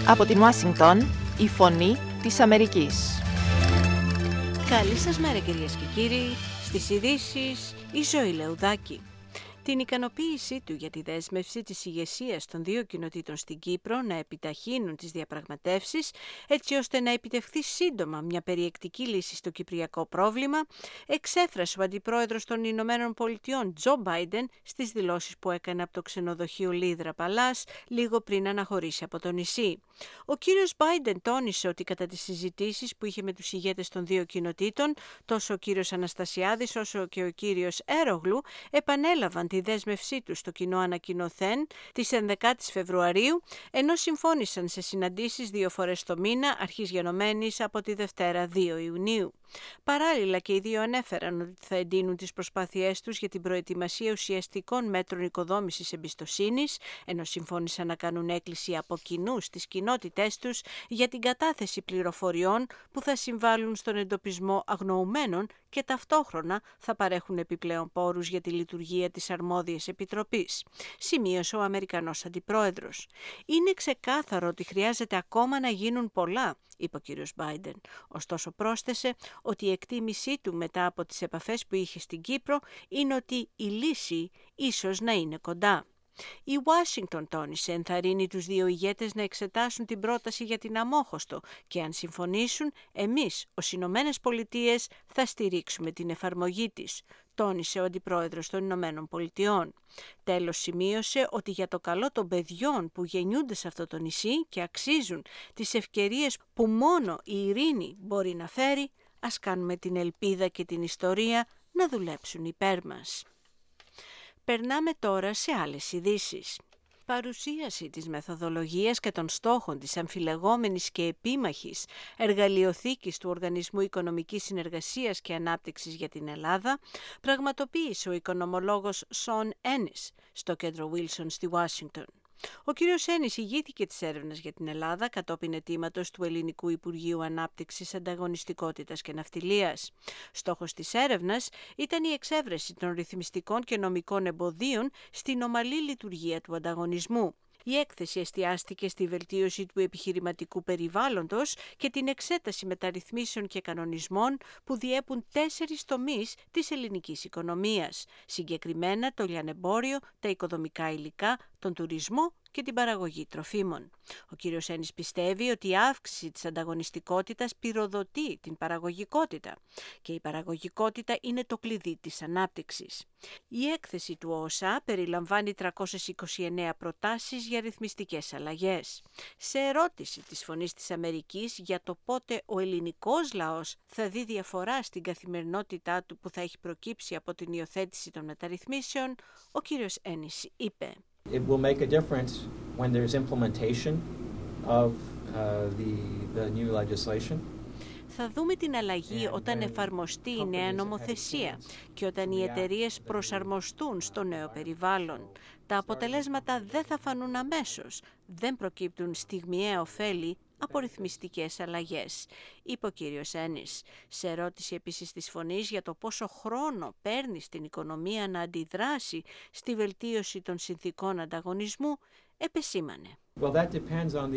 Από την Ουάσιγκτον, η φωνή της Αμερικής. Καλή σας μέρα κυρίες και κύριοι, στις ειδήσεις η Ζωή Λεουδάκη. Την ικανοποίησή του για τη δέσμευση της ηγεσίας των δύο κοινοτήτων στην Κύπρο να επιταχύνουν τις διαπραγματεύσεις έτσι ώστε να επιτευχθεί σύντομα μια περιεκτική λύση στο κυπριακό πρόβλημα, εξέφρασε ο Αντιπρόεδρος των Ηνωμένων Πολιτειών Τζο Μπάιντεν στις δηλώσεις που έκανε από το ξενοδοχείο Λίδρα Παλάς λίγο πριν αναχωρήσει από το νησί. Ο κύριος Μπάιντεν τόνισε ότι κατά τις συζητήσεις που είχε με τους ηγέτες των δύο κοινοτήτων, τόσο ο κύριος Αναστασιάδης όσο και ο κύριος Έρογλου επανέλαβαν τη δέσμευσή του στο κοινό ανακοινωθέν της 11ης Φεβρουαρίου, ενώ συμφώνησαν σε συναντήσεις 2 φορές το μήνα, αρχής γενομένης από τη Δευτέρα 2 Ιουνίου. Παράλληλα και οι δύο ανέφεραν ότι θα εντείνουν τις προσπάθειές τους για την προετοιμασία ουσιαστικών μέτρων οικοδόμησης εμπιστοσύνης, ενώ συμφώνησαν να κάνουν έκκληση από κοινού στις κοινότητές τους για την κατάθεση πληροφοριών που θα συμβάλλουν στον εντοπισμό αγνοουμένων και ταυτόχρονα θα παρέχουν επιπλέον πόρους για τη λειτουργία της αρμόδιας επιτροπής, σημείωσε ο Αμερικανός Αντιπρόεδρος. Είναι ξεκάθαρο ότι χρειάζεται ακόμα να γίνουν πολλά, είπε ο κύριος Μπάιντεν. Ωστόσο πρόσθεσε ότι η εκτίμησή του μετά από τις επαφές που είχε στην Κύπρο είναι ότι η λύση ίσως να είναι κοντά. Η Ουάσιγκτον τόνισε ενθαρρύνει τους δύο ηγέτες να εξετάσουν την πρόταση για την αμόχωστο και αν συμφωνήσουν, εμείς ως Ηνωμένες Πολιτείες θα στηρίξουμε την εφαρμογή της, τόνισε ο Αντιπρόεδρος των Ηνωμένων Πολιτειών. Τέλος σημείωσε ότι για το καλό των παιδιών που γεννιούνται σε αυτό το νησί και αξίζουν τις ευκαιρίες που μόνο η ειρήνη μπορεί να φέρει, ας κάνουμε την ελπίδα και την ιστορία να δουλέψουν υπέρ μας. Περνάμε τώρα σε άλλες ειδήσεις. Παρουσίαση της μεθοδολογίας και των στόχων της αμφιλεγόμενης και επίμαχης εργαλειοθήκης του Οργανισμού Οικονομικής Συνεργασίας και Ανάπτυξης για την Ελλάδα πραγματοποίησε ο οικονομολόγος Σον Ένις στο κέντρο Wilson στη Ουάσιγκτον. Ο κύριος Ένις ηγήθηκε της έρευνας για την Ελλάδα κατόπιν αιτήματος του Ελληνικού Υπουργείου Ανάπτυξης, Ανταγωνιστικότητας και Ναυτιλίας. Στόχος της έρευνας ήταν η εξέβρεση των ρυθμιστικών και νομικών εμποδίων στην ομαλή λειτουργία του ανταγωνισμού. Η έκθεση εστιάστηκε στη βελτίωση του επιχειρηματικού περιβάλλοντος και την εξέταση μεταρρυθμίσεων και κανονισμών που διέπουν 4 τομείς της ελληνικής οικονομίας, συγκεκριμένα το λιανεμπόριο, τα οικοδομικά υλικά, τον τουρισμό και την παραγωγή τροφίμων. Ο κύριος Ένις πιστεύει ότι η αύξηση της ανταγωνιστικότητας πυροδοτεί την παραγωγικότητα και η παραγωγικότητα είναι το κλειδί της ανάπτυξης. Η έκθεση του ΟΟΣΑ περιλαμβάνει 329 προτάσεις για ρυθμιστικές αλλαγές. Σε ερώτηση της Φωνής της Αμερικής για το πότε ο ελληνικός λαός θα δει διαφορά στην καθημερινότητά του που θα έχει προκύψει από την υιοθέτηση των μεταρρυθμίσεων, ο κύριος Ένις είπε: It will make a difference when there's implementation of the new legislation. Θα δούμε την αλλαγή όταν εφαρμοστεί η νέα νομοθεσία και όταν οι εταιρείες προσαρμοστούν στο νέο περιβάλλον. Τα αποτελέσματα δεν θα φανούν αμέσως, δεν προκύπτουν στιγμιαία ωφέλη από ρυθμιστικές αλλαγές, είπε ο κύριος Ένις. Σε ερώτηση επίσης της Φωνής για το πόσο χρόνο παίρνει στην οικονομία να αντιδράσει στη βελτίωση των συνθηκών ανταγωνισμού, επεσήμανε. Well, that depends on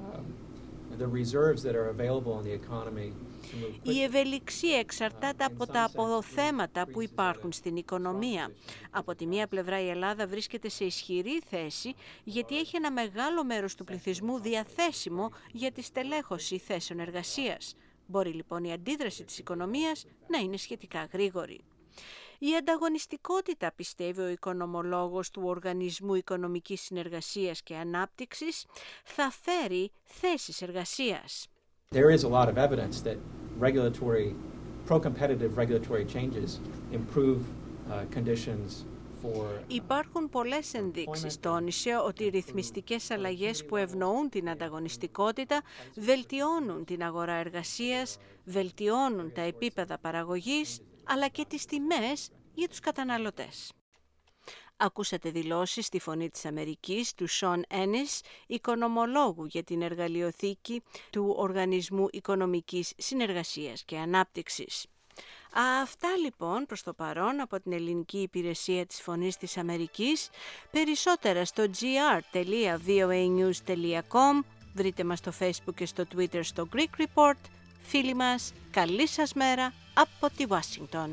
the reserves that are available in the economy. Η ευελιξία εξαρτάται από τα αποθέματα που υπάρχουν στην οικονομία. Από τη μία πλευρά η Ελλάδα βρίσκεται σε ισχυρή θέση γιατί έχει ένα μεγάλο μέρος του πληθυσμού διαθέσιμο για τη στελέχωση θέσεων εργασίας. Μπορεί λοιπόν η αντίδραση της οικονομίας να είναι σχετικά γρήγορη. Η ανταγωνιστικότητα, πιστεύει ο οικονομολόγος του Οργανισμού Οικονομικής Συνεργασίας και Ανάπτυξης, θα φέρει θέσεις εργασίας. There is a lot of evidence that pro-competitive regulatory changes improve conditions for. Υπάρχουν πολλές ενδείξεις, τόνισε, ότι οι ρυθμιστικές αλλαγές που ευνοούν την ανταγωνιστικότητα βελτιώνουν την αγορά εργασίας, βελτιώνουν τα επίπεδα παραγωγής, αλλά και τις τιμές για τους καταναλωτές. Ακούσατε δηλώσεις στη Φωνή της Αμερικής του Σον Ένις, οικονομολόγου για την εργαλειοθήκη του Οργανισμού Οικονομικής Συνεργασίας και Ανάπτυξης. Αυτά λοιπόν προς το παρόν από την ελληνική υπηρεσία της Φωνής της Αμερικής. Περισσότερα στο gr.voanews.com. Βρείτε μας στο Facebook και στο Twitter στο Greek Report. Φίλοι μας, καλή σας μέρα από τη Ουάσιγκτον.